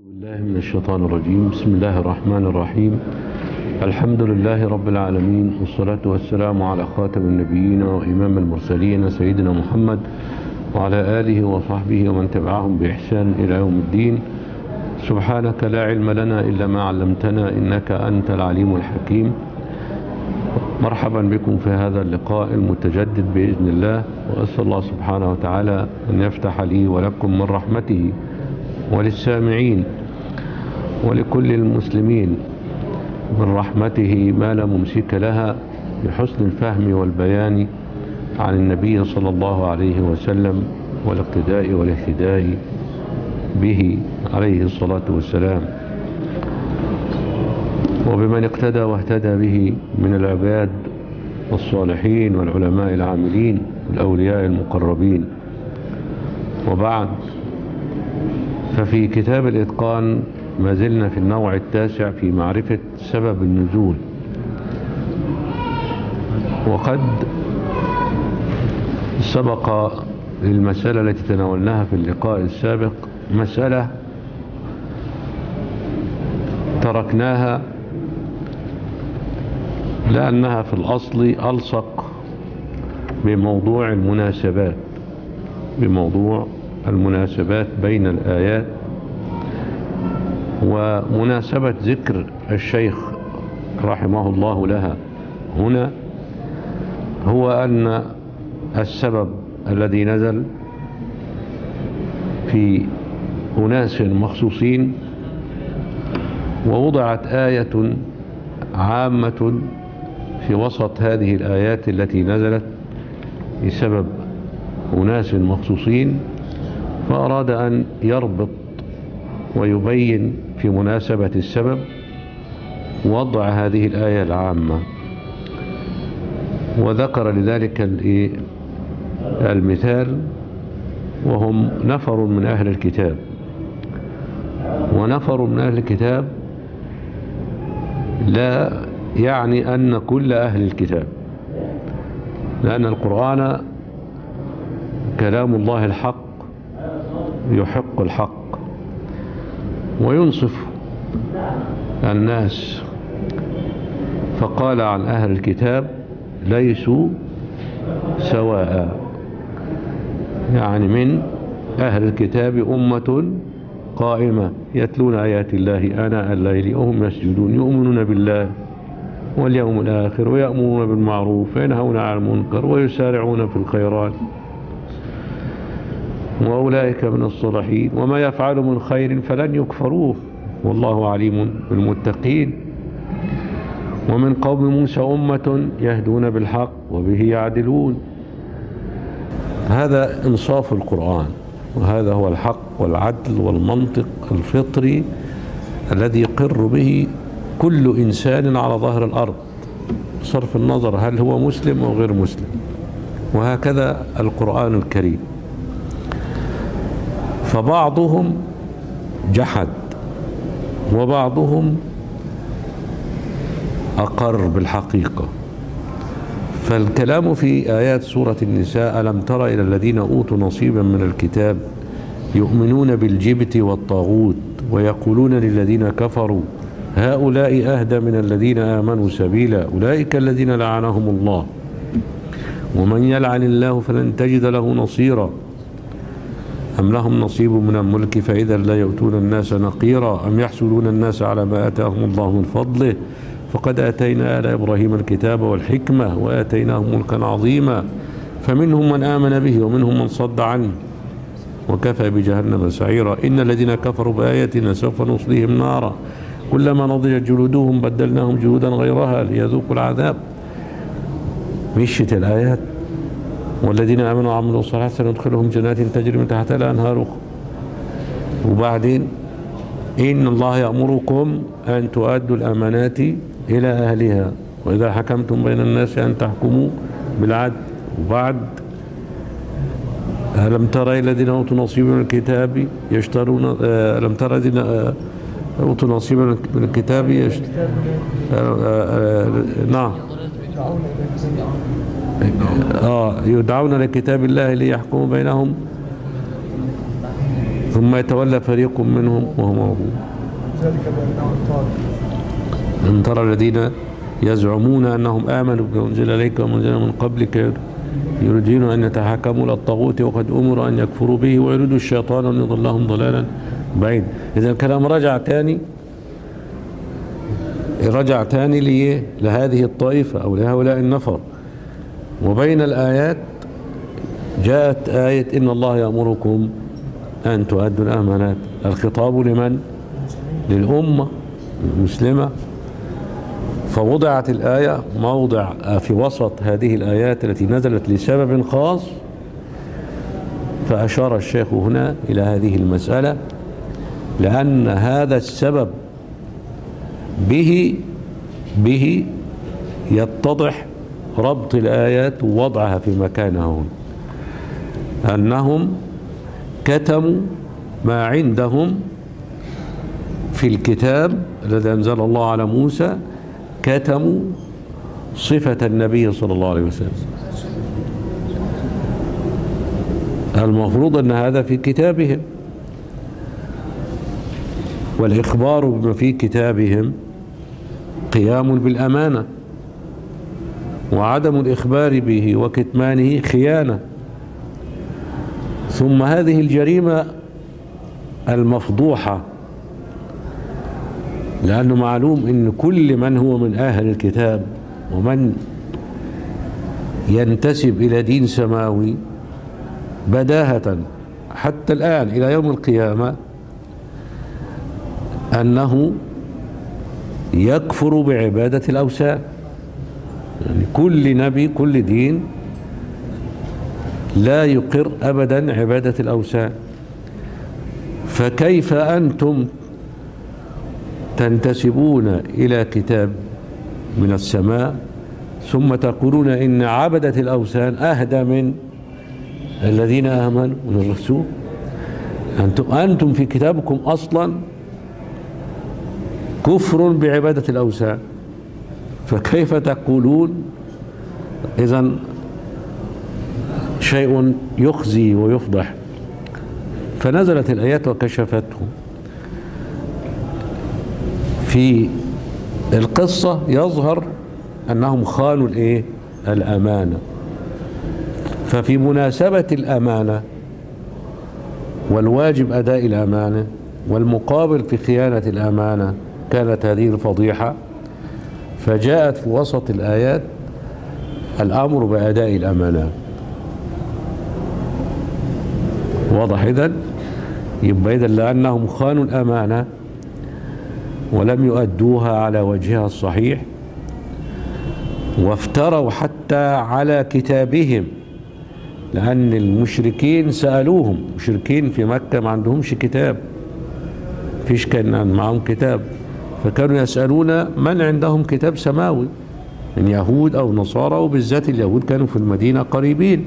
بالله من الشيطان الرجيم. بسم الله الرحمن الرحيم. الحمد لله رب العالمين، والصلاة والسلام على خاتم النبيين وإمام المرسلين سيدنا محمد وعلى آله وصحبه ومن تبعهم بإحسان إلى يوم الدين. سبحانك لا علم لنا إلا ما علمتنا، إنك أنت العليم الحكيم. مرحبا بكم في هذا اللقاء المتجدد بإذن الله، وأسأل الله سبحانه وتعالى أن يفتح لي ولكم من رحمته، وللسامعين ولكل المسلمين من رحمته ما لا ممسك لها، بحسن الفهم والبيان عن النبي صلى الله عليه وسلم، والاقتداء والاهتداء به عليه الصلاة والسلام، وبمن اقتدى واهتدى به من العباد والصالحين والعلماء العاملين والأولياء المقربين. وبعد، ففي كتاب الإتقان ما زلنا في النوع التاسع في معرفة سبب النزول. وقد سبق للمسألة التي تناولناها في اللقاء السابق مسألة تركناها لأنها في الأصل ألصق بموضوع المناسبات بين الآيات، ومناسبة ذكر الشيخ رحمه الله لها هنا هو أن السبب الذي نزل في أناس مخصوصين، ووضعت آية عامة في وسط هذه الآيات التي نزلت بسبب أناس مخصوصين، فأراد أن يربط ويبين في مناسبة السبب وضع هذه الآية العامة، وذكر لذلك المثال، وهم نفر من أهل الكتاب. ونفر من أهل الكتاب لا يعني أن كل أهل الكتاب، لأن القرآن كلام الله الحق يحق الحق وينصف الناس، فقال عن أهل الكتاب ليسوا سواء، يعني من أهل الكتاب أمة قائمة يتلون آيات الله آناء الليل وهم يسجدون، يؤمنون بالله واليوم الآخر، ويأمرون بالمعروف وينهون عن المنكر ويسارعون في الخيرات، وأولئك من الصالحين، وما يفعلوا من خير فلن يكفروه والله عليم بالمتقين. ومن قوم موسى أمة يهدون بالحق وبه يعدلون. هذا إنصاف القرآن، وهذا هو الحق والعدل والمنطق الفطري الذي يقر به كل إنسان على ظهر الأرض، بصرف النظر هل هو مسلم أو غير مسلم. وهكذا القرآن الكريم. فبعضهم جحد وبعضهم أقر بالحقيقة. فالكلام في آيات سورة النساء: ألم تر إلى الذين أوتوا نصيبا من الكتاب يؤمنون بالجبت والطاغوت ويقولون للذين كفروا هؤلاء أهدى من الذين آمنوا سبيلا أولئك الذين لعنهم الله ومن يلعن الله فلن تجد له نصيرا أم لهم نصيب من الملك فإذا لا يؤتون الناس نقيرا أم يحسدون الناس على ما آتاهم الله من فضله فقد آتينا آل إبراهيم الكتاب والحكمة وآتيناهم ملكا عظيما فمنهم من آمن به ومنهم من صد عنه وكفى بجهنم سعيرا إن الذين كفروا بآياتنا سوف نصليهم نارا كلما نضجت جلودهم بدلناهم جلودا غيرها ليذوقوا العذاب. مشت الآيات: والذين آمنوا وعملوا الصالحات سندخلهم جنات تجري من تحتها الأنهار. وبعدين: إن الله يأمركم أن تؤدوا الأمانات إلى أهلها وإذا حكمتم بين الناس أن تحكموا بالعدل. وبعد: ألم تر إلى الذين أوتوا نصيبا من الكتاب يشترون ألم تر الذين أوتوا نصيبا من الكتاب نعم يدعون لكتاب الله ليحكموا بينهم ثم يتولى فريق منهم وهم معرضون. ذلك بأنهم قالوا ألم ترى الذين يزعمون أنهم آمنوا بما أنزل إليك وما أنزل من قبلك يريدون أن يتحكموا إلى الطاغوت وقد أمروا أن يكفروا به ويريد الشيطان أن يضلهم ضلالا بعيد. إذا الكلام رجع تاني لهذه الطائفة أو لهؤلاء النفر. وبين الآيات جاءت آية إن الله يأمركم أن تؤدوا الأمانات. الخطاب لمن؟ للأمة المسلمة. فوضعت الآية في وسط هذه الآيات التي نزلت لسبب خاص. فأشار الشيخ هنا إلى هذه المسألة لأن هذا السبب به يتضح ربط الآيات ووضعها في مكانها هنا، أنهم كتموا ما عندهم في الكتاب الذي أنزل الله على موسى، كتموا صفة النبي صلى الله عليه وسلم. المفروض أن هذا في كتابهم، والإخبار بما في كتابهم قيام بالأمانة، وعدم الإخبار به وكتمانه خيانة. ثم هذه الجريمة المفضوحة، لأنه معلوم أن كل من هو من أهل الكتاب ومن ينتسب إلى دين سماوي بداهة حتى الآن إلى يوم القيامة أنه يكفر بعبادة الأوثان. يعني كل نبي كل دين لا يقر أبدا عبادة الأوثان. فكيف أنتم تنتسبون إلى كتاب من السماء ثم تقولون إن عبدة الأوثان أهدى من الذين آمنوا من الرسول؟ أنتم في كتابكم أصلا كفر بعبادة الأوثان، فكيف تقولون؟ إذن شيء يخزي ويفضح. فنزلت الآيات وكشفته. في القصة يظهر أنهم خانوا الأمانة. ففي مناسبة الأمانة والواجب أداء الأمانة والمقابل في خيانة الأمانة كانت هذه الفضيحة، فجاءت في وسط الآيات الأمر بأداء الأمانة. واضح؟ إذن يبقى إذن لأنهم خانوا الأمانة ولم يؤدوها على وجهها الصحيح، وافتروا حتى على كتابهم، لأن المشركين سألوهم، مشركين في مكة ما عندهمش كتاب، فيش كان معهم كتاب، فكانوا يسألون من عندهم كتاب سماوي من يهود أو نصارى، وبالذات اليهود كانوا في المدينة قريبين.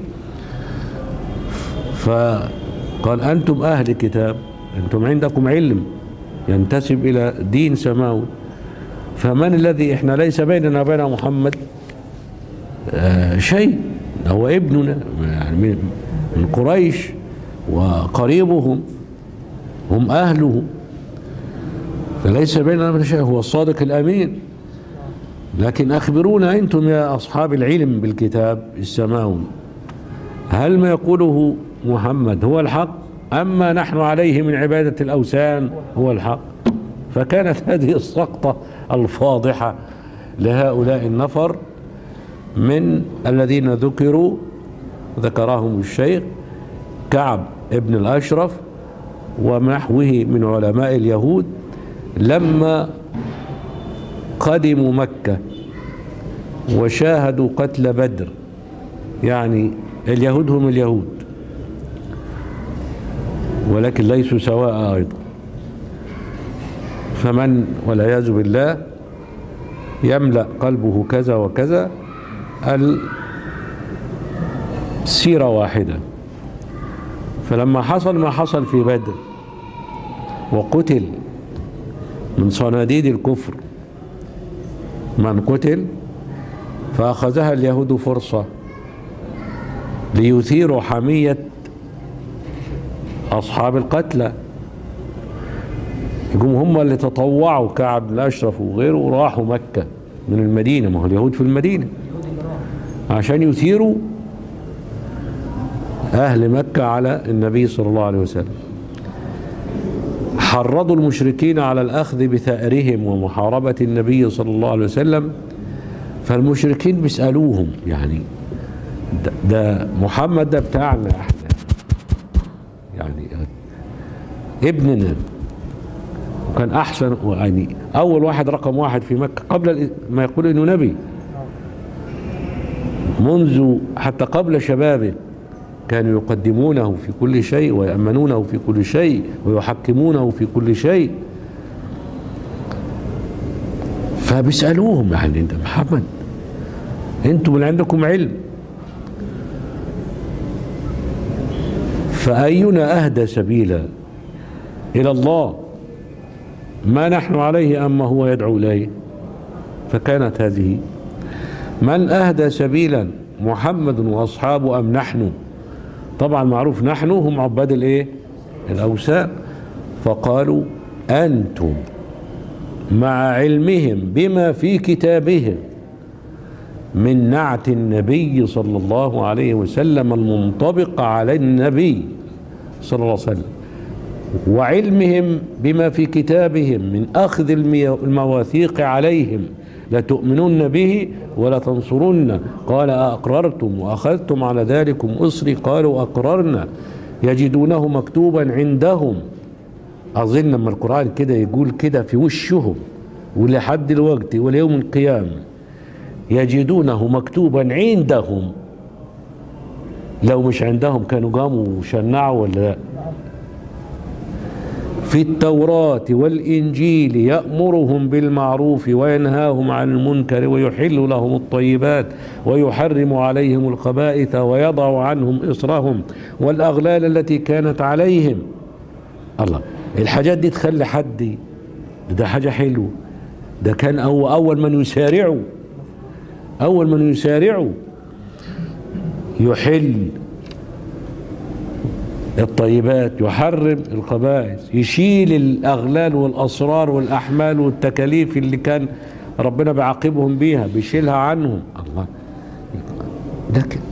فقال أنتم أهل كتاب، أنتم عندكم علم ينتسب إلى دين سماوي، فمن الذي إحنا ليس بيننا وبين محمد شيء، هو ابننا يعني من قريش وقريبهم، هم أهله، فليس بيننا وبين شيء، هو الصادق الأمين. لكن أخبرونا أنتم يا أصحاب العلم بالكتاب السماوي، هل ما يقوله محمد هو الحق أم ما نحن عليه من عبادة الأوثان هو الحق؟ فكانت هذه السقطة الفاضحة لهؤلاء النفر من الذين ذكرهم الشيخ كعب ابن الأشرف ونحوه من علماء اليهود، لما قدموا مكة وشاهدوا قتل بدر. يعني اليهود هم اليهود ولكن ليسوا سواء أيضا. فمن والعياذ بالله يملأ قلبه كذا وكذا السيرة واحدة. فلما حصل ما حصل في بدر وقتل من صناديد الكفر من قتل، فأخذها اليهود فرصة ليثيروا حمية أصحاب القتلى يقوم هم اللي تطوعوا، كعب بن الأشرف وغيره، وراحوا مكة من المدينة، ما هو اليهود في المدينة، عشان يثيروا أهل مكة على النبي صلى الله عليه وسلم. حرضوا المشركين على الأخذ بثأرهم ومحاربة النبي صلى الله عليه وسلم. فالمشركين بيسألوهم يعني ده محمد ده بتاعنا احنا، يعني ابننا، وكان أحسن، يعني أول واحد رقم واحد في مكة قبل ما يقول إنه نبي، منذ حتى قبل شبابه كانوا يقدمونه في كل شيء ويأمنونه في كل شيء ويحكمونه في كل شيء. فبيسألوهم يعني انت محمد انتم اللي عندكم علم، فأينا أهدى سبيلا إلى الله ما نحن عليه أما هو يدعو إليه؟ فكانت هذه من أهدى سبيلا محمد وأصحابه أم نحن؟ طبعا معروف نحن هم عباد الايه؟ الأوثان. فقالوا أنتم مع علمهم بما في كتابهم من نعت النبي صلى الله عليه وسلم المنطبق على النبي صلى الله عليه وسلم، وعلمهم بما في كتابهم من أخذ المواثيق عليهم لتؤمنون به ولا تنصرن، قال أقررتم وأخذتم على ذلكم إصري قالوا أقررنا، يجدونه مكتوبا عندهم. أظن لما القرآن كده يقول كده في وشهم ولحد الوقت وليوم القيامة يجدونه مكتوبا عندهم، لو مش عندهم كانوا قاموا وشنعوا ولا لا؟ في التوراة والإنجيل يأمرهم بالمعروف وينهاهم عن المنكر ويحل لهم الطيبات ويحرم عليهم الخبائث ويضع عنهم إصرهم والأغلال التي كانت عليهم. الله، الحاجات دي تخلي حد ده حاجة حلوة. ده كان أول من يسارعوا يحل الطيبات يحرم الخبائث، يشيل الأغلال والأسرار والأحمال والتكاليف اللي كان ربنا بيعاقبهم بيها بيشيلها عنهم. الله، لكن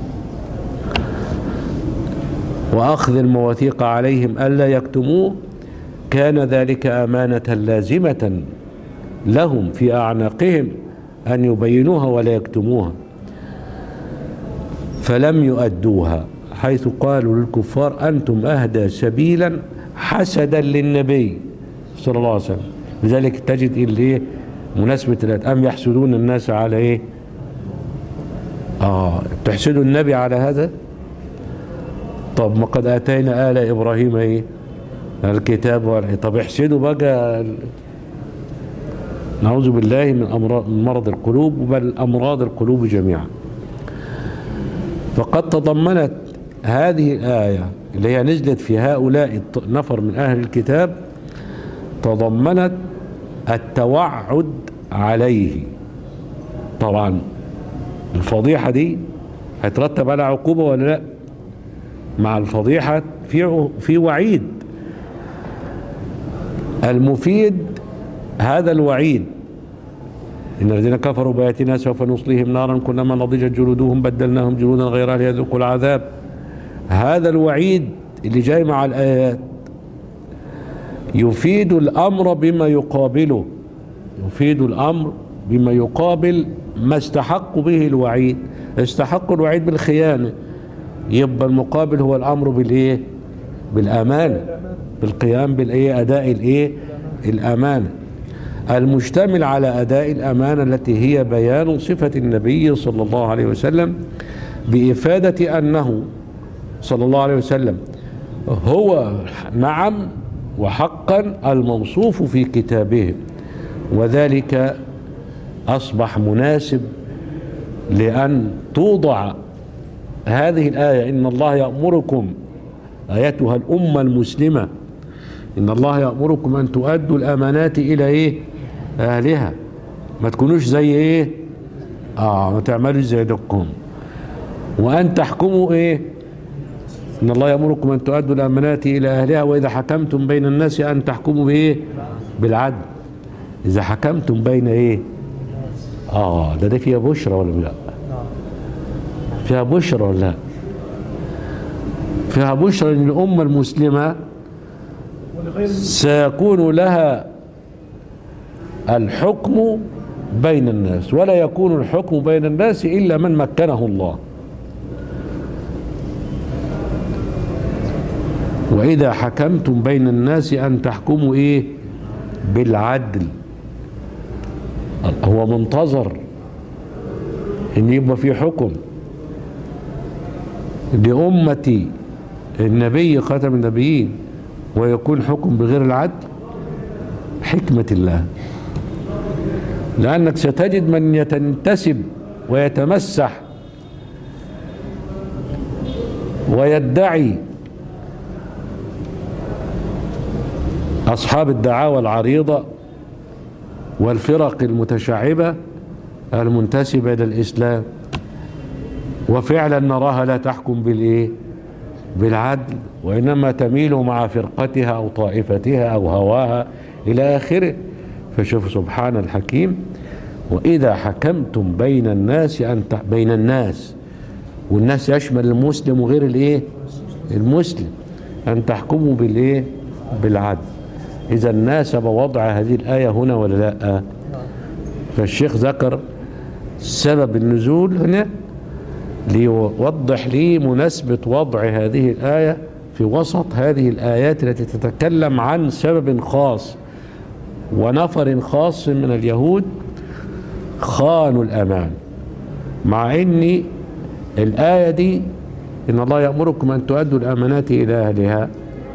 وأخذ المواثيق عليهم ألا يكتموه كان ذلك أمانة لازمة لهم في أعناقهم أن يبينوها ولا يكتموها، فلم يؤدوها، حيث قالوا للكفار أنتم أهدى سبيلا حسدا للنبي صلى الله عليه وسلم. لذلك تجد اللي مناسبة الآية أم يحسدون الناس على إيه؟ تحسدوا النبي على هذا؟ طب ما قد آتينا آل إبراهيم إيه؟ الكتاب طب احسدوا بقى، نعوذ بالله من مرض القلوب بل أمراض القلوب جميعا. فقد تضمنت هذه الآية اللي هي نزلت في هؤلاء نفر من أهل الكتاب تضمنت التوعد عليه. طبعا الفضيحة دي هيترتب على عقوبة ولا لا؟ مع الفضيحة في وعيد. المفيد هذا الوعيد إن الذين كفروا بآياتنا سوف نصليهم نارا كلما نضجت جلودهم بدلناهم جلودا غيرها ليذوقوا العذاب. هذا الوعيد اللي جاي مع الآيات يفيد الأمر بما يقابله، يفيد الأمر بما يقابل ما استحق به الوعيد. استحق الوعيد بالخيانة، يبقى المقابل هو الأمر بالإيه؟ بالأمانة، بالقيام بالإيه؟ أداء الإيه؟ الأمانة المشتمل على أداء الأمانة التي هي بيان صفة النبي صلى الله عليه وسلم بإفادة أنه صلى الله عليه وسلم هو نعم وحقا الموصوف في كتابه. وذلك أصبح مناسب لأن توضع هذه الآية إن الله يأمركم أيتها الأمة المسلمة إن الله يأمركم أن تؤدوا الأمانات إلى إيه؟ أهلها. ما تكونوش زي إيه؟ ما تعملوش زي دقكم. وأن تحكموا إيه؟ إن الله يأمركم أن تؤدوا الأمانات إلى أهلها وإذا حكمتم بين الناس أن تحكموا بإيه؟ بالعدل. إذا حكمتم بين إيه؟ ده فيها بشرى ولا لا؟ فيها بشرى ولا لا؟ فيها بشرى ان الامه المسلمه سيكون لها الحكم بين الناس، ولا يكون الحكم بين الناس الا من مكنه الله. واذا حكمتم بين الناس ان تحكموا ايه؟ بالعدل. هو منتظر ان يبقى في حكم لأمة النبي خاتم النبيين ويكون حكم بغير العدل؟ حكمة الله. لأنك ستجد من يتنتسب ويتمسح ويدعي أصحاب الدعاوى العريضة والفرق المتشعبة المنتسبة إلى الإسلام، وفعلا نراها لا تحكم بالإيه؟ بالعدل، وإنما تميل مع فرقتها أو طائفتها أو هواها إلى آخره. فشوف سبحان الحكيم: وإذا حكمتم بين الناس بين الناس، والناس يشمل المسلم وغير الإيه؟ المسلم، أن تحكموا بالإيه؟ بالعدل. إذا ناسب وضع هذه الآية هنا ولا لا؟ فالشيخ ذكر سبب النزول هنا ليوضح لي مناسبة وضع هذه الآية في وسط هذه الآيات التي تتكلم عن سبب خاص ونفر خاص من اليهود خانوا الأمان. مع أن الآية دي إن الله يأمركم أن تؤدوا الأمانات إلى أهلها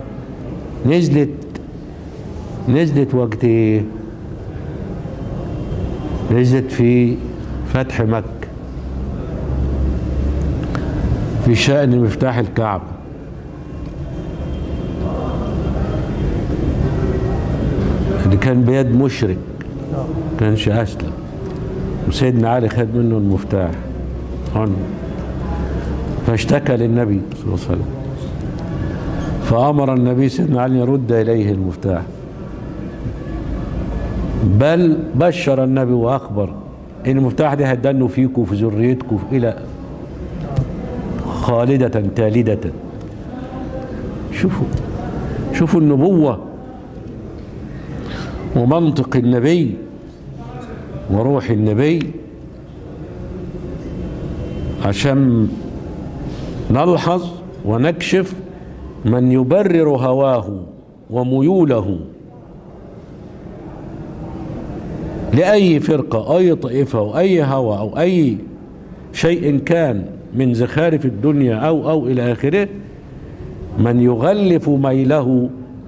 نزلت وقت إيه؟ نزلت في فتح مكة في شأن مفتاح الكعبة. اللي كان بيد مشرك كانش أسلم، وسيدنا علي خد منه المفتاح فاشتكى للنبي صلى الله عليه وسلم، فأمر النبي سيدنا علي يرد إليه المفتاح، بل بشر النبي وأخبر إن المفتاح ده هيدنوا فيكم وفي ذريتكم إلى خالدة تالدة. شوفوا النبوة ومنطق النبي وروح النبي، عشان نلحظ ونكشف من يبرر هواه وميوله لأي فرقة، أي طائفة أو أي هوى أو أي شيء كان من زخارف الدنيا أو إلى آخره، من يغلف ميله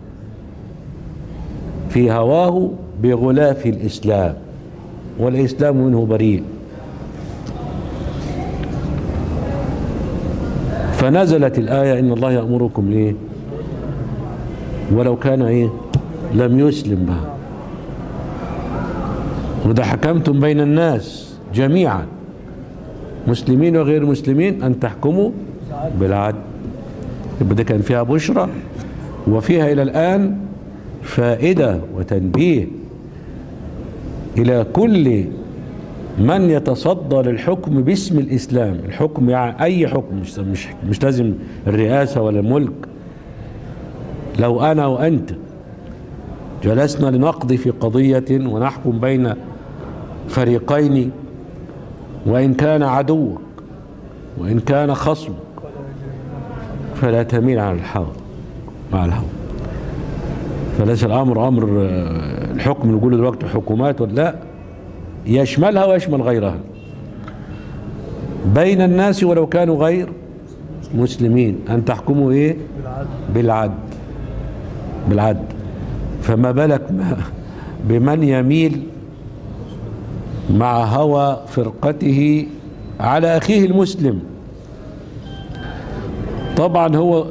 في هواه بغلاف الإسلام، والإسلام منه بريء. فنزلت الآية إن الله يأمركم إيه؟ ولو كان إيه؟ لم يسلم بها. وإذا حكمتم بين الناس جميعا مسلمين وغير مسلمين أن تحكموا بالعدل. يبقى ده كان فيها بشرى، وفيها إلى الآن فائدة وتنبيه إلى كل من يتصدى للحكم باسم الإسلام. الحكم يعني أي حكم، مش لازم الرئاسة ولا الملك. لو أنا وأنت جلسنا لنقضي في قضية ونحكم بين فريقين، وإن كان عدوك وإن كان خصمك، فلا تميل على الهوى مع الهوى. فليس الأمر أمر الحكم نقول دلوقتي حكومات ولا لا، يشملها ويشمل غيرها بين الناس ولو كانوا غير مسلمين أن تحكموا إيه؟ بالعدل. فما بالك بمن يميل مع هوى فرقته على أخيه المسلم. طبعا هو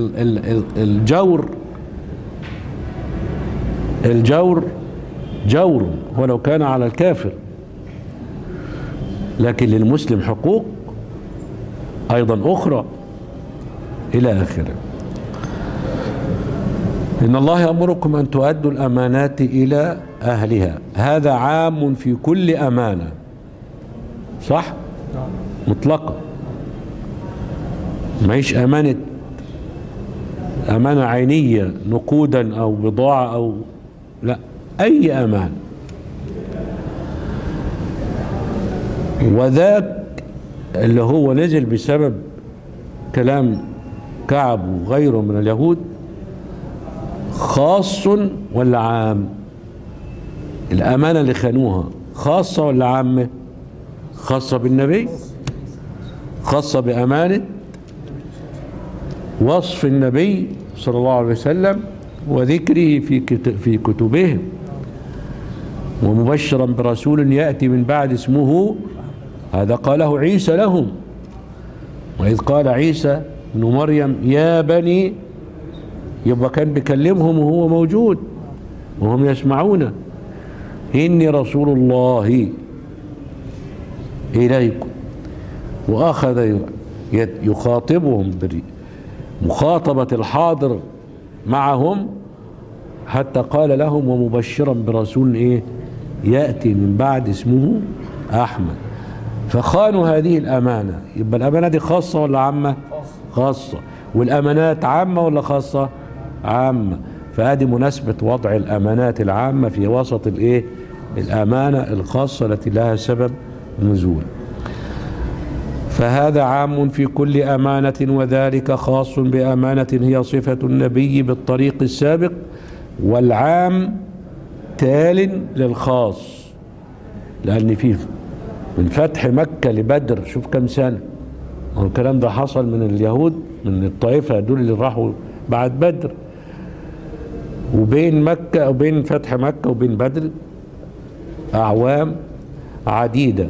الجور جور ولو كان على الكافر، لكن للمسلم حقوق أيضا أخرى إلى آخره. إن الله يأمركم أن تؤدوا الأمانات إلى أهلها. هذا عام في كل أمانة، صح؟ مطلقة، معيش أمانة عينية نقودا أو بضاعة أو لا، أي أمانة. وذاك اللي هو نزل بسبب كلام كعب وغيره من اليهود خاص ولا عام؟ الأمانة اللي خانوها خاصة ولا عامة؟ خاصة بالنبي، خاصة بأمانة وصف النبي صلى الله عليه وسلم وذكره في كتبهم، ومبشرا برسول يأتي من بعد اسمه، هذا قاله عيسى لهم. وإذ قال عيسى ابن مريم يا بني، يبقى كان بيكلمهم وهو موجود وهم يسمعون، إني رسول الله إليكم. وأخذ يخاطبهم بمخاطبة الحاضر معهم حتى قال لهم ومبشرا برسول إيه؟ يأتي من بعد اسمه أحمد. فخانوا هذه الأمانة. يبقى الأمانة دي خاصة ولا عامة؟ خاصة. والأمانات عامة ولا خاصة؟ عامة. فهذه مناسبة وضع الأمانات العامة في وسط الإيه؟ الأمانة الخاصة التي لها سبب نزول. فهذا عام في كل أمانة، وذلك خاص بأمانة هي صفة النبي بالطريق السابق، والعام تال للخاص. لأن فيه من فتح مكة لبدر شوف كم سنة، والكلام ده حصل من اليهود من الطائفة دول اللي راحوا بعد بدر، وبين مكة وبين فتح مكة وبين بدر أعوام عديدة،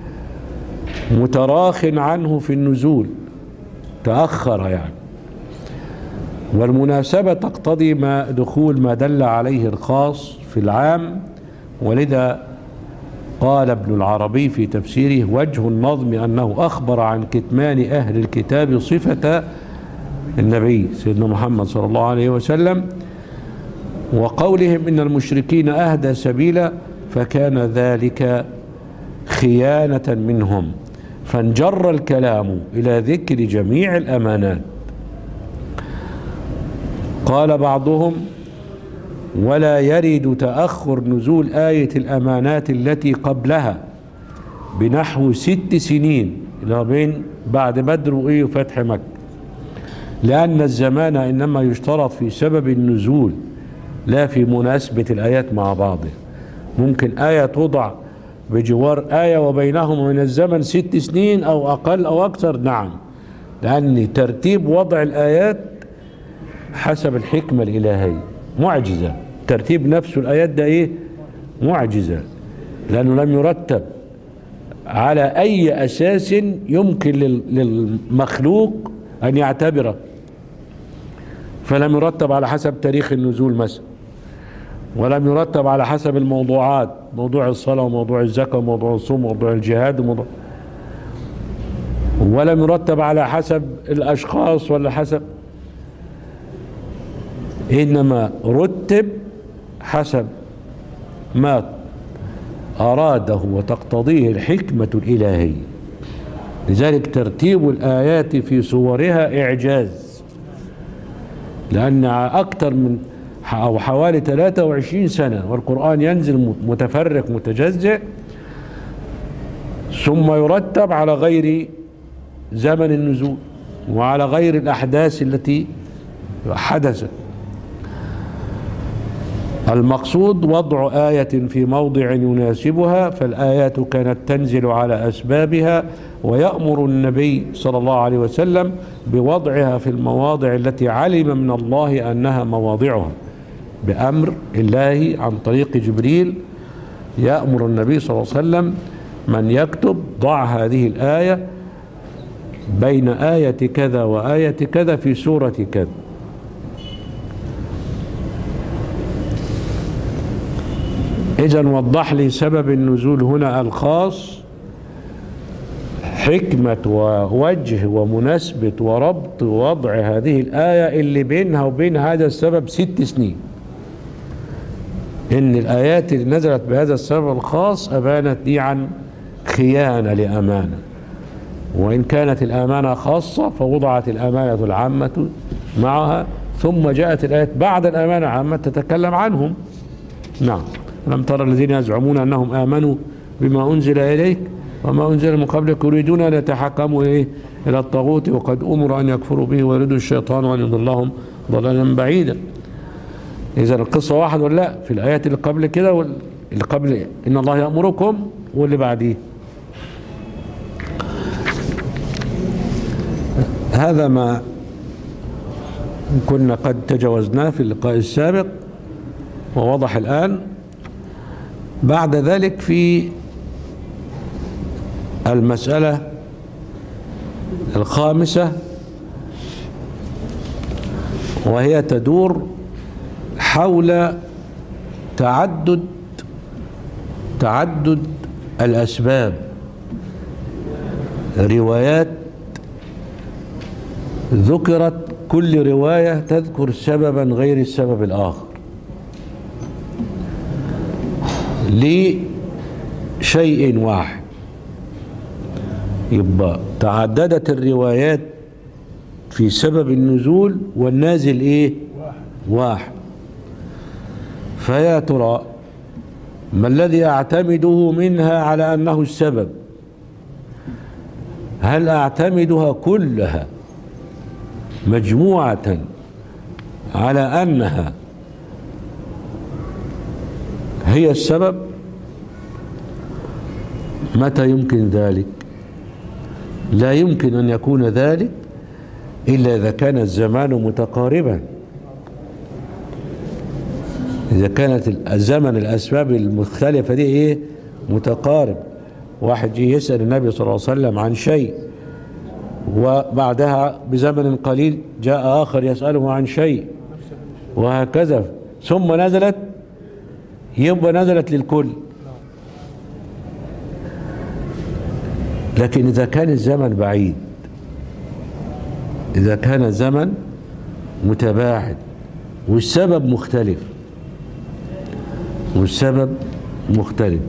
متراخ عنه في النزول، تأخر يعني. والمناسبة تقتضي ما دخول ما دل عليه الخاص في العام. ولذا قال ابن العربي في تفسيره وجه النظم أنه أخبر عن كتمان أهل الكتاب صفة النبي سيدنا محمد صلى الله عليه وسلم، وقولهم إن المشركين أهدى سبيلا، فكان ذلك خيانة منهم، فانجر الكلام إلى ذكر جميع الأمانات. قال بعضهم ولا يرد تأخر نزول آية الأمانات التي قبلها بنحو 6 سنين إلى بين بعد بدر وفتح مكة، لأن الزمان إنما يشترط في سبب النزول لا في مناسبة الآيات مع بعضها. ممكن آية توضع بجوار آية وبينهما من الزمن 6 سنين أو أقل أو أكثر، نعم، لأن ترتيب وضع الآيات حسب الحكمة الإلهية معجزة. ترتيب نفس الآيات ده إيه؟ معجزة، لأنه لم يرتب على أي أساس يمكن للمخلوق أن يعتبره. فلم يرتب على حسب تاريخ النزول مثلا، ولم يرتب على حسب الموضوعات، موضوع الصلاة وموضوع الزكاة وموضوع الصوم وموضوع الجهاد ولم يرتب على حسب الأشخاص ولا حسب، إنما رتب حسب ما أراده وتقتضيه الحكمة الإلهية. لذلك ترتيب الآيات في صورها إعجاز، لأن أكثر من أو حوالي 23 سنة والقرآن ينزل متفرق متجزئ، ثم يرتب على غير زمن النزول وعلى غير الأحداث التي حدثت. المقصود وضع آية في موضع يناسبها، فالآيات كانت تنزل على أسبابها، ويأمر النبي صلى الله عليه وسلم بوضعها في المواضع التي علم من الله أنها مواضعها بأمر الله عن طريق جبريل. يأمر النبي صلى الله عليه وسلم من يكتب ضع هذه الآية بين آية كذا وآية كذا في سورة كذا. إذن وضح لي سبب النزول هنا الخاص حكمة ووجه ومناسبة وربط ووضع هذه الآية اللي بينها وبين هذا السبب 6 سنين. إن الآيات اللي نزلت بهذا السبب الخاص أبانت دي عن خيانة لأمانة، وإن كانت الأمانة خاصة فوضعت الأمانة العامة معها، ثم جاءت الآيات بعد الأمانة العامة تتكلم عنهم. نعم. لم ترى الذين يزعمون أنهم آمنوا بما أنزل إليك وما أنزل من قبلك يريدون أن يتحكموا إلى الطاغوت وقد أمروا أن يكفروا به ويريد الشيطان أن يضلهم ضلالا بعيدا. إذا القصة واحد ولا لا؟ في الآيات اللي قبل كده واللي قبل إن الله يأمركم واللي بعديه. هذا ما كنا قد تجاوزناه في اللقاء السابق ووضح الآن. بعد ذلك في المسألة الخامسة، وهي تدور حول تعدد الأسباب. روايات ذكرت، كل رواية تذكر سببا غير السبب الآخر لشيء واحد. يبقى تعددت الروايات في سبب النزول والنازل ايه؟ واحد. فيا ترى ما الذي أعتمده منها على أنه السبب؟ هل أعتمدها كلها مجموعة على أنها هي السبب؟ متى يمكن ذلك؟ لا يمكن أن يكون ذلك إلا إذا كان الزمان متقاربا. إذا كانت الزمن الأسباب المختلفة دي إيه؟ متقارب. واحد جه يسأل النبي صلى الله عليه وسلم عن شيء، وبعدها بزمن قليل جاء آخر يسأله عن شيء، وهكذا ثم نزلت، يبقى نزلت للكل. لكن إذا كان الزمن بعيد، إذا كان الزمن متباعد والسبب مختلف،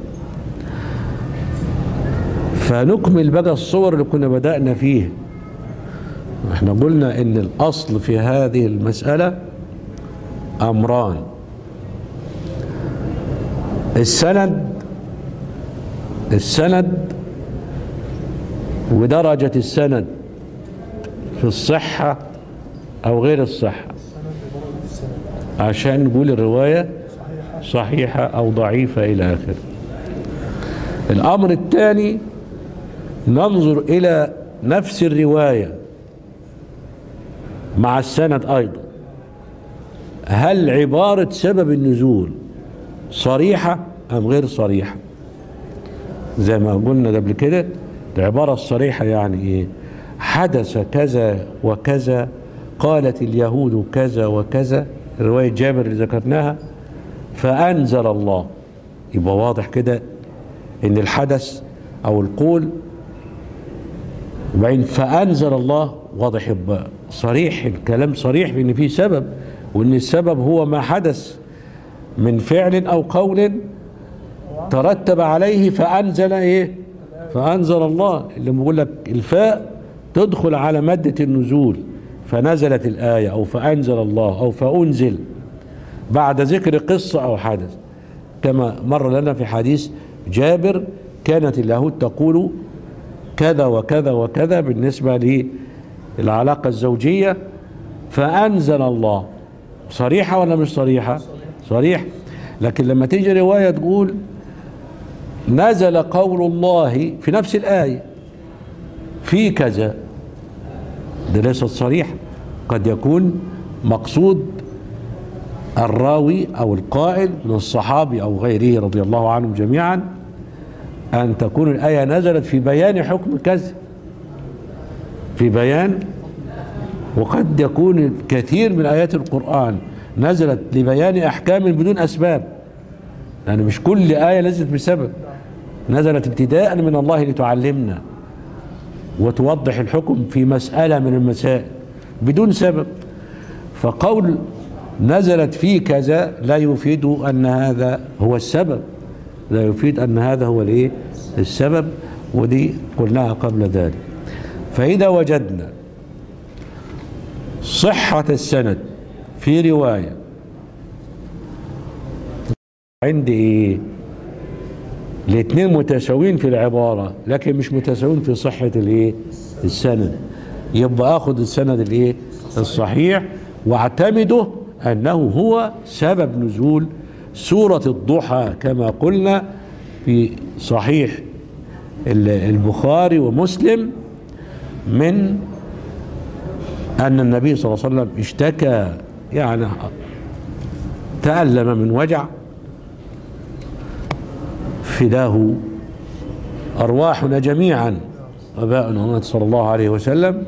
فنكمل بقى الصور اللي كنا بدأنا فيه. احنا قلنا ان الأصل في هذه المسألة أمران: السند ودرجة السند في الصحة أو غير الصحة، عشان نقول الرواية صحيحة أو ضعيفة إلى آخره. الأمر الثاني ننظر إلى نفس الرواية مع السند أيضا، هل عبارة سبب النزول صريحة أم غير صريحة؟ زي ما قلنا قبل كده، العبارة الصريحة يعني إيه؟ حدث كذا وكذا، قالت اليهود كذا وكذا، رواية جابر اللي ذكرناها، فأنزل الله. يبقى واضح كده إن الحدث أو القول، وبعدين فأنزل الله، واضح يبقى صريح الكلام، صريح في إن فيه سبب، وإن السبب هو ما حدث من فعل أو قول ترتب عليه فأنزل إيه؟ فأنزل الله. اللي بقول لك الفاء تدخل على مادة النزول، فنزلت الآية أو فأنزل الله أو فأنزل بعد ذكر قصة أو حدث، كما مر لنا في حديث جابر: كانت اليهود تقول كذا وكذا وكذا بالنسبة للعلاقة الزوجية، فأنزل الله. صريحة ولا مش صريحة؟ صريح. لكن لما تيجي رواية تقول نزل قول الله في نفس الآية في كذا، ده ليست صريحة. قد يكون مقصود الراوي أو القائل من الصحابي أو غيره رضي الله عنهم جميعا أن تكون الآية نزلت في بيان حكم كذا، في بيان. وقد يكون كثير من آيات القرآن نزلت لبيان أحكام بدون أسباب، يعني مش كل آية نزلت بسبب، نزلت ابتداء من الله لتعلمنا وتوضح الحكم في مسألة من المسائل بدون سبب. فقول نزلت فيه كذا لا يفيد أن هذا هو السبب، لا يفيد أن هذا هو الايه السبب، ودي قلناها قبل ذلك. فإذا وجدنا صحة السند في رواية عندي ايه الاثنين متساويين في العبارة لكن مش متساويين في صحة الايه السند، يبقى اخذ السند الايه الصحيح واعتمده انه هو سبب نزول سورة الضحى كما قلنا في صحيح البخاري ومسلم، من أن النبي صلى الله عليه وسلم اشتكى، يعني تألم من وجع، فداه أرواحنا جميعا أباؤنا محمد صلى الله عليه وسلم،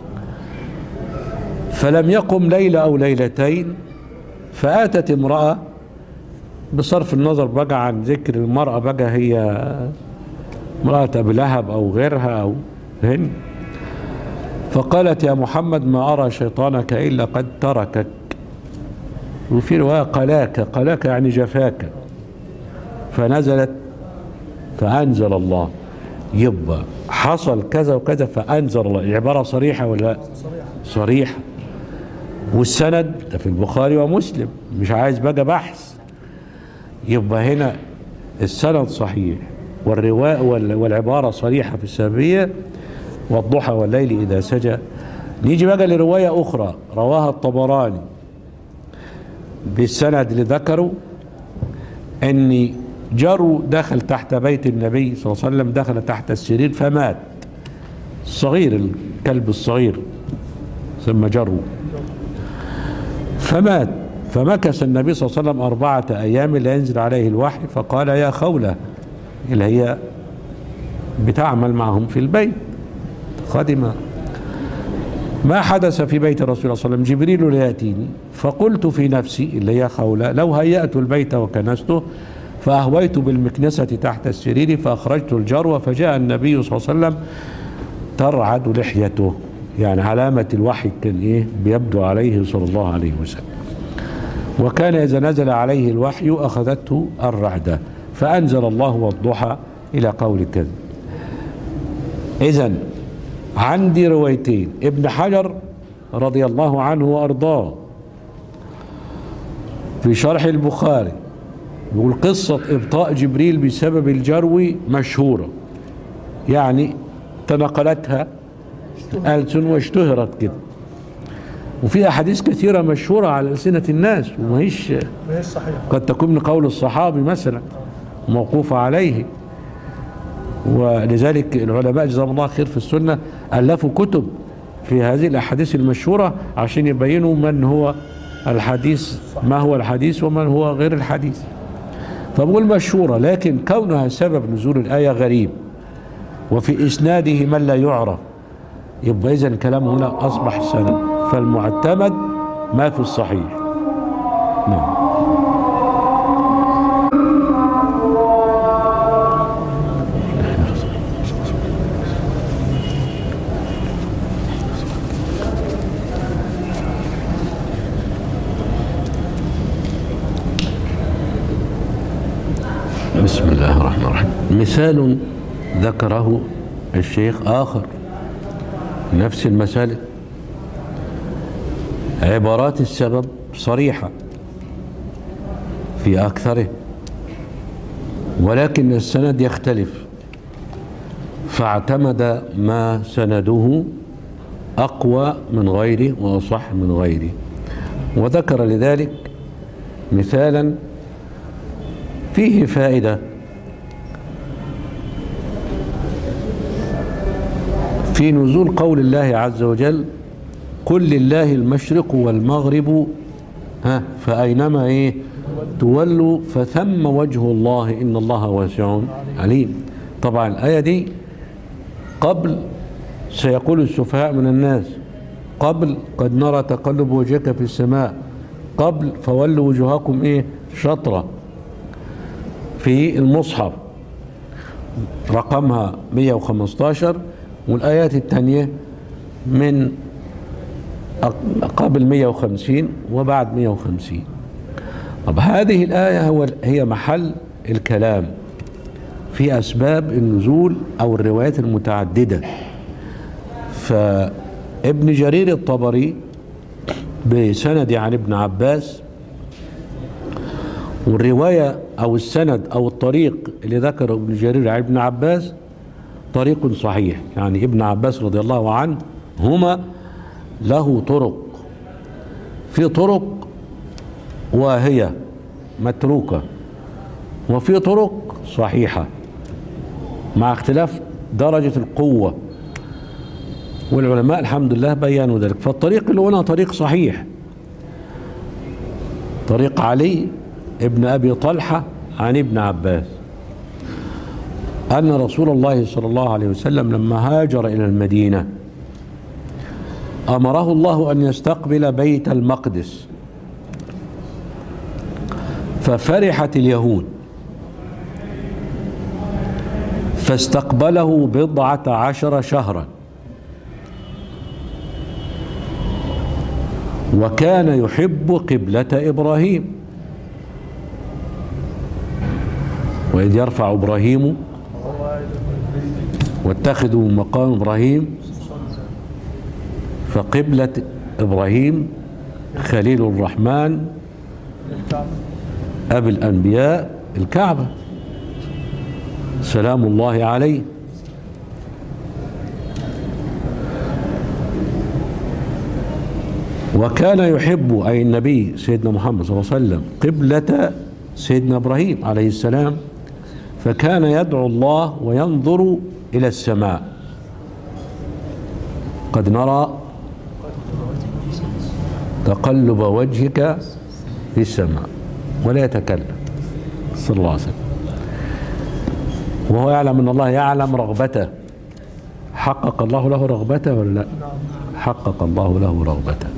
فلم يقم ليلة أو ليلتين، فآتت امرأة، بصرف النظر بقى عن ذكر المرأة بقى هي امرأة أبي لهب أو غيرها أو هند، فقالت يا محمد ما أرى شيطانك إلا قد تركك، وفي رواية قلاك يعني جفاك، فنزلت فأنزل الله. يبقى حصل كذا وكذا فأنزل الله، العبارة صريحة ولا لا؟ صريحة. والسند ده في البخاري ومسلم، مش عايز بقى بحث. يبقى هنا السند صحيح والرواية والعبارة صريحة في السببية والضحى والليل إذا سجى. نيجي بقى لرواية أخرى رواها الطبراني بالسند اللي ذكروا أن جرو دخل تحت بيت النبي صلى الله عليه وسلم، دخل تحت السرير فمات، الصغير الكلب الصغير ثم جرو فمات، فمكث النبي صلى الله عليه وسلم 4 أيام لا ينزل عليه الوحي، فقال يا خولة اللي هي بتعمل معهم في البيت خادمة، ما حدث في بيت الرسول صلى الله عليه وسلم؟ جبريل ليأتيني، فقلت في نفسي اللي هي خولة لو هيأت البيت وكنسته، فأهويت بالمكنسة تحت السرير فأخرجت الجروة، فجاء النبي صلى الله عليه وسلم ترعد لحيته، يعني علامة الوحي كان إيه بيبدو عليه صلى الله عليه وسلم، وكان إذا نزل عليه الوحي أخذته الرعدة، فأنزل الله والضحى إلى قول كذا. إذن عندي روايتين، ابن حجر رضي الله عنه وأرضاه في شرح البخاري يقول قصة إبطاء جبريل بسبب الجرو مشهورة، يعني تنقلتها ألسن واشتهرت كده، وفي أحاديث كثيرة مشهورة على ألسنة الناس وما هيش صحيحة، قد تكون من قول الصحابي مثلا موقوفة عليه. ولذلك العلماء جزاهم الله خير في السنة ألفوا كتب في هذه الأحاديث المشهورة عشان يبينوا من هو الحديث، ما هو الحديث ومن هو غير الحديث. فبقول مشهورة، لكن كونها سبب نزول الآية غريب وفي إسناده من لا يعرف، يبقى إذن الكلام هنا أصبح سند، فالمعتمد ما في الصحيح. نعم. بسم الله الرحمن الرحيم. مثال ذكره الشيخ آخر نفس المسألة، عبارات السبب صريحة في أكثره، ولكن السند يختلف، فاعتمد ما سنده أقوى من غيره وأصح من غيره، وذكر لذلك مثالا فيه فائدة في نزول قول الله عز وجل قل لله المشرق والمغرب فأينما تولوا فثم وجه الله إن الله واسع عليم. طبعا الآية دي قبل سيقول السفهاء من الناس، قبل قد نرى تقلب وجهك في السماء، قبل فولوا وجوهكم شطرة في المصحف رقمها 115، والآيات التانية من قبل 150 وبعد 150. طب هذه الآية هي محل الكلام في أسباب النزول أو الروايات المتعددة. فابن جرير الطبري بسند عن ابن عباس، والرواية أو السند أو الطريق اللي ذكره ابن جرير عن ابن عباس طريق صحيح، يعني ابن عباس رضي الله عنه هما له طرق، في طرق واهية متروكة وفي طرق صحيحة مع اختلاف درجة القوة، والعلماء الحمد لله بيانوا ذلك. فالطريق اللي هنا طريق صحيح، طريق علي ابن أبي طلحة عن ابن عباس أن رسول الله صلى الله عليه وسلم لما هاجر إلى المدينة أمره الله أن يستقبل بيت المقدس، ففرحت اليهود فاستقبله 14 شهرا، وكان يحب قبلة إبراهيم، وإذ يرفع إبراهيم واتخذوا مقام إبراهيم، فقبلة إبراهيم خليل الرحمن أبي الأنبياء الكعبة سلام الله عليه. وكان يحب أي النبي سيدنا محمد صلى الله عليه وسلم قبلة سيدنا إبراهيم عليه السلام، فكان يدعو الله وينظر إلى السماء: قد نرى تقلب وجهك في السماء، ولا يتكلم صلى الله عليه وسلم، وهو يعلم أن الله يعلم رغبته. حقق الله له رغبته ولا لا؟ حقق الله له رغبته.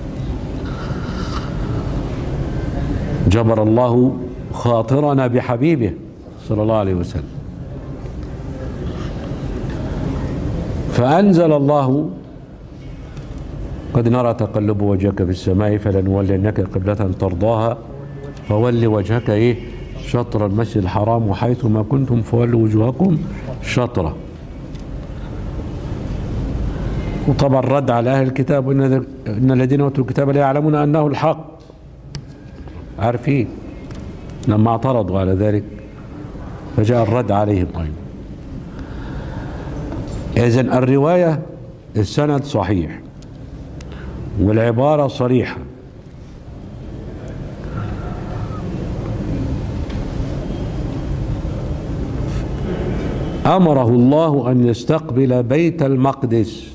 جبر الله خاطرنا بحبيبه صلى الله عليه وسلم، فأنزل الله: قد نرى تقلب وجهك في السماء فلنولينك قبلة ترضاها فول وجهك شطر المسجد الحرام وحيث ما كنتم فولوا وجوهكم شطره. وطبعا رد على أهل الكتاب: إن الذين أوتوا الكتاب لا يعلمون أنه الحق، عارفين، لما اعترضوا على ذلك فجاء الرد عليهم أيضا. إذن الرواية السند صحيح والعبارة صريحة، أمره الله أن يستقبل بيت المقدس.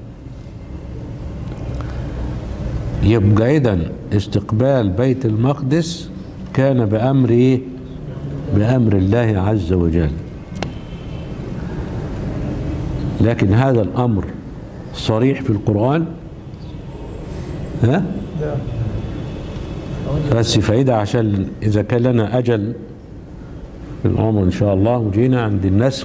يبقى إذن استقبال بيت المقدس كان بأمر إيه؟ بأمر الله عز وجل. لكن هذا الأمر صريح في القرآن؟ ها؟ بس فائدة عشان إذا كان لنا أجل في الأمر إن شاء الله وجينا عند النسخ،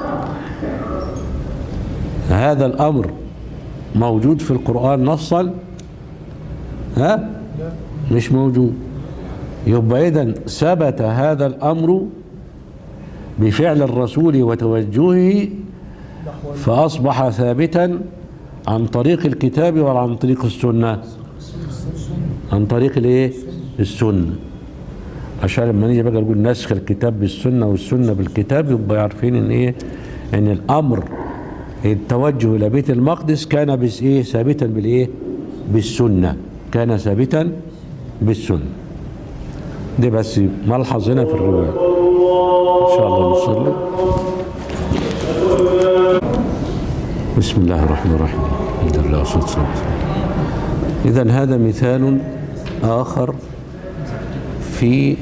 هذا الأمر موجود في القرآن نصا؟ ها؟ مش موجود. يبقى إذن ثبت هذا الأمر بفعل الرسول وتوجهه، فأصبح ثابتا عن طريق الكتاب ولا عن طريق السنة؟ عن طريق الايه؟ السنة. عشان لما نيجي بقى نقول نسخ الكتاب بالسنة والسنة بالكتاب يبقى عارفين ان ايه؟ ان الامر التوجه الى بيت المقدس كان بس ايه؟ ثابتا بالايه؟ بالسنة، كان ثابتا بالسنة. دي بس ملحظ هنا في الرواية. ان شاء الله نصلي. بسم الله الرحمن الرحيم، الحمد لله والصلاة والسلام. إذن هذا مثال آخر في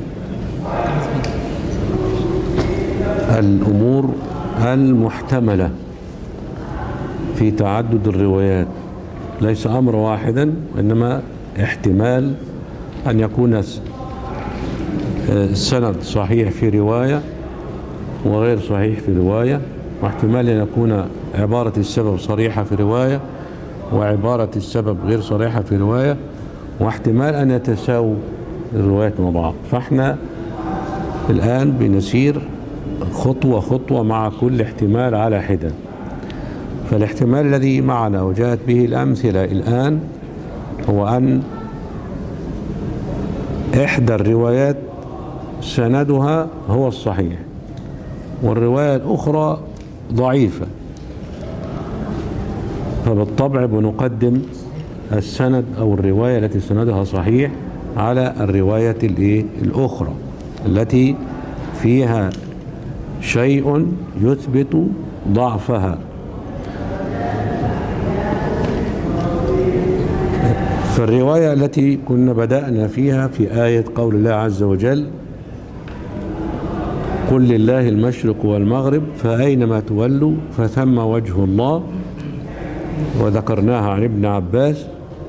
الأمور المحتملة في تعدد الروايات، ليس أمر واحدا وإنما احتمال أن يكون السند صحيح في رواية وغير صحيح في رواية، واحتمال أن يكون عبارة السبب صريحة في رواية وعبارة السبب غير صريحة في رواية، واحتمال أن يتساووا الروايات مع بعض. فاحنا الآن بنسير خطوة خطوة مع كل احتمال على حدة. فالاحتمال الذي معنا وجاءت به الأمثلة الآن هو أن إحدى الروايات سندها هو الصحيح والرواية الأخرى ضعيفة، فبالطبع بنقدم السند أو الرواية التي سندها صحيح على الرواية الأخرى التي فيها شيء يثبت ضعفها. فالرواية التي كنا بدأنا فيها في آية قول الله عز وجل قل لله المشرق والمغرب فأينما تولوا فثم وجه الله، وذكرناها عن ابن عباس.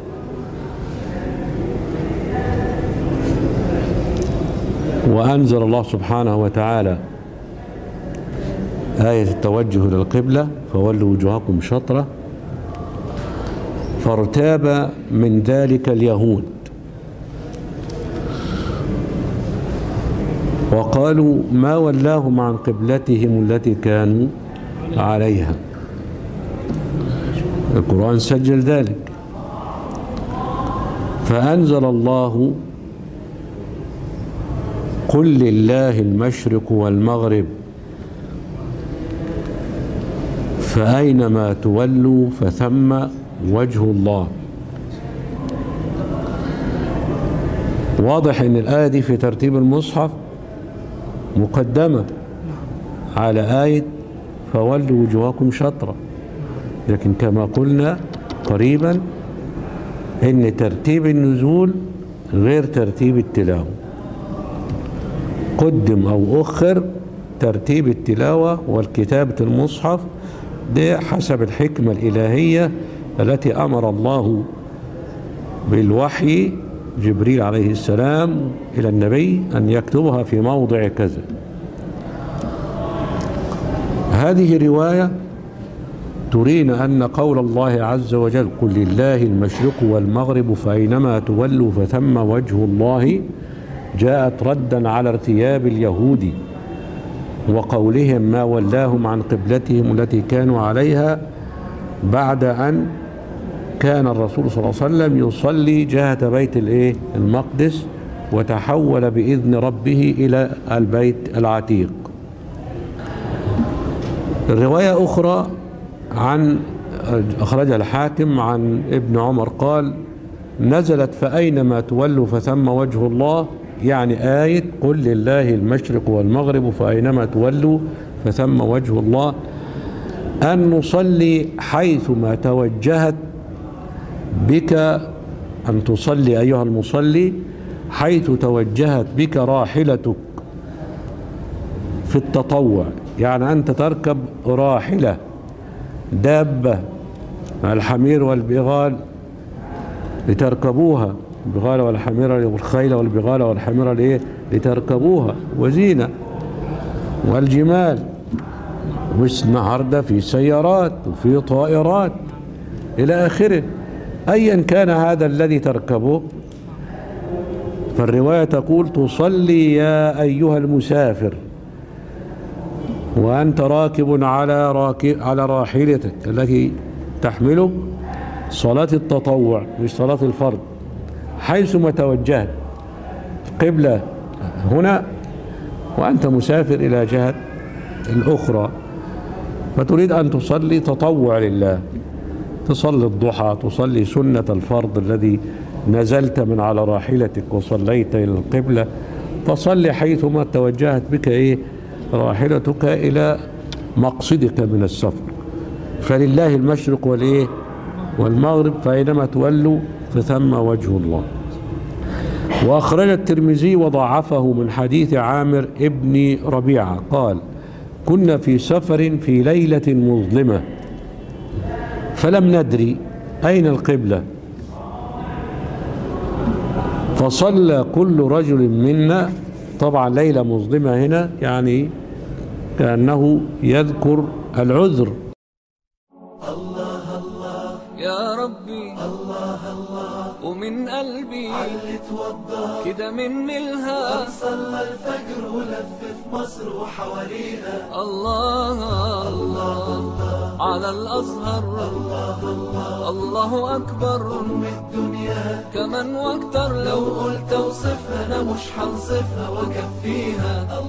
وأنزل الله سبحانه وتعالى آية التوجه للقبلة فولوا وجوهكم شطرة، فارتاب من ذلك اليهود وقالوا ما ولاهم عن قبلتهم التي كانوا عليها. القرآن سجل ذلك، فأنزل الله قل لله المشرق والمغرب فأينما تولوا فثم وجه الله. واضح ان الآية دي في ترتيب المصحف مقدمة على آية فولوا وجوهكم شطرة، لكن كما قلنا قريبا ان ترتيب النزول غير ترتيب التلاوة، قدم او اخر ترتيب التلاوة والكتابة المصحف ده حسب الحكمة الإلهية التي أمر الله بالوحي جبريل عليه السلام إلى النبي أن يكتبها في موضع كذا. هذه رواية ترينا أن قول الله عز وجل قل لله المشرق والمغرب فأينما تولوا فثم وجه الله جاءت ردا على ارتياب اليهود وقولهم ما ولاهم عن قبلتهم التي كانوا عليها، بعد أن كان الرسول صلى الله عليه وسلم يصلي جهة بيت المقدس وتحول بإذن ربه إلى البيت العتيق. الرواية أخرى عن أخرجها الحاكم عن ابن عمر قال نزلت فأينما تولوا فثم وجه الله، يعني آية قل لله المشرق والمغرب فأينما تولوا فثم وجه الله، أن نصلي حيثما توجهت بك، أن تصلي أيها المصلي حيث توجهت بك راحلتك في التطوع. يعني أنت تركب راحلة دابة الحمير والبغال لتركبوها، البغال والحمير والخيل والبغال والحمير لتركبوها وزينة، والجمال، والنهارده في سيارات وفي طائرات إلى آخره. أيا كان هذا الذي تركبه، فالرواية تقول تصلي يا أيها المسافر وأنت راكب على راحلتك التي تحملك صلاة التطوع مش صلاة الفرض، حيثما توجهت القبلة هنا وأنت مسافر إلى جهة الأخرى، فتريد أن تصلي تطوع لله، تصلي الضحى، تصلي سنة الفرض الذي نزلت من على راحلتك وصليت إلى القبلة، فصلي حيثما توجهت بك راحلتك إلى مقصدك من السفر. فلله المشرق والمغرب فأينما تولوا فثم وجه الله. وأخرج الترمذي وضعفه من حديث عامر ابن ربيعة قال كنا في سفر في ليلة مظلمة فلم ندري أين القبلة، فصلى كل رجل منا، طبعا ليلة مظلمة هنا يعني كأنه يذكر العذر ومن قلبي علي توضى كده مني الها صلى الفجر ولف في مصر وحواليها. الله الله على الأزهر، الله أكبر أم الدنيا كمان واكتر، لو قلت اوصفها أنا مش هنصفها وأكفيها.